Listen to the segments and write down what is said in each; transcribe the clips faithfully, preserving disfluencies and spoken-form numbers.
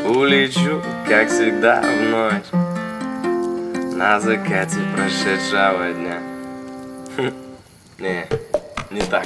Улечу, как всегда, в ночь на закате прошедшего дня. Хм, не, не так.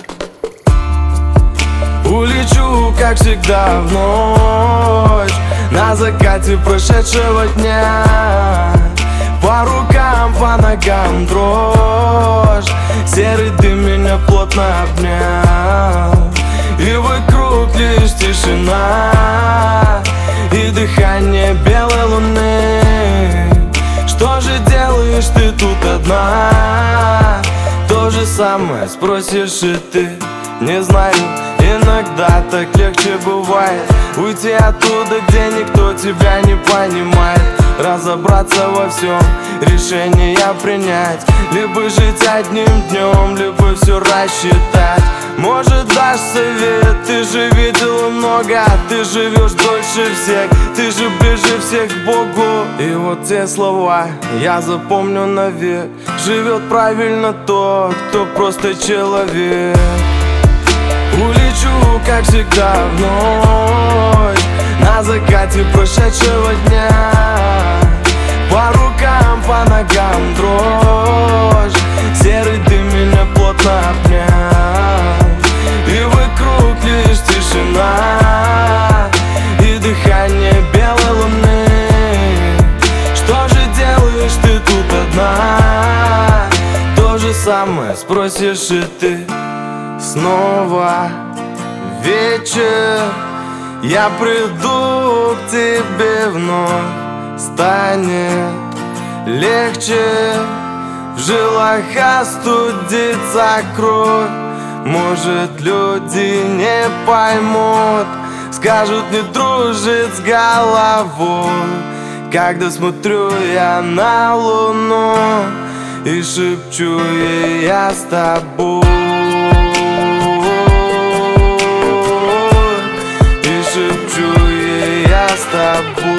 Улечу, как всегда, в ночь на закате прошедшего дня. По рукам, по ногам дрожь, серый дым меня плотно обнял, и вокруг лишь тишина и дыхание белой луны. Что же делаешь ты тут одна? То же самое спросишь и ты. Не знаю, иногда так легче бывает уйти оттуда, где никто тебя не понимает. Разобраться во всем, решение принять, либо жить одним днем, либо все рассчитать. Может, дашь совет, ты же видела много, ты живешь дольше всех, ты же ближе всех к Богу. И вот те слова я запомню навек: живет правильно тот, кто просто человек. Улечу, как всегда, в ночь на закате прошедшего дня. По рукам, по ногам дрожь, серый дым меня плотно обнял, и вокруг лишь тишина и дыхание белой луны. Что же делаешь ты тут одна? То же самое спросишь и ты. Снова вечер, я приду к тебе вновь. Станет легче, в жилах остудится кровь. Может, люди не поймут, скажут, не дружит с головой. Когда смотрю я на луну и шепчу ей: я с тобой. И шепчу ей: я с тобой.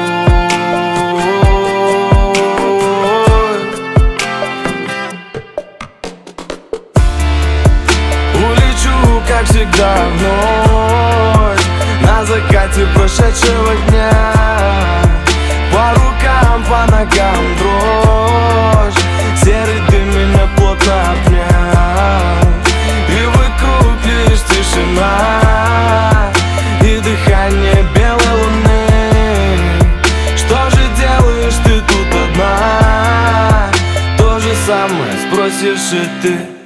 Как всегда, в ночь на закате прошедшего дня. По рукам, по ногам дрожь, серый дым меня плотно обнял, и вокруг лишь тишина и дыхание белой луны. Что же делаешь ты тут одна? То же самое спросишь и ты.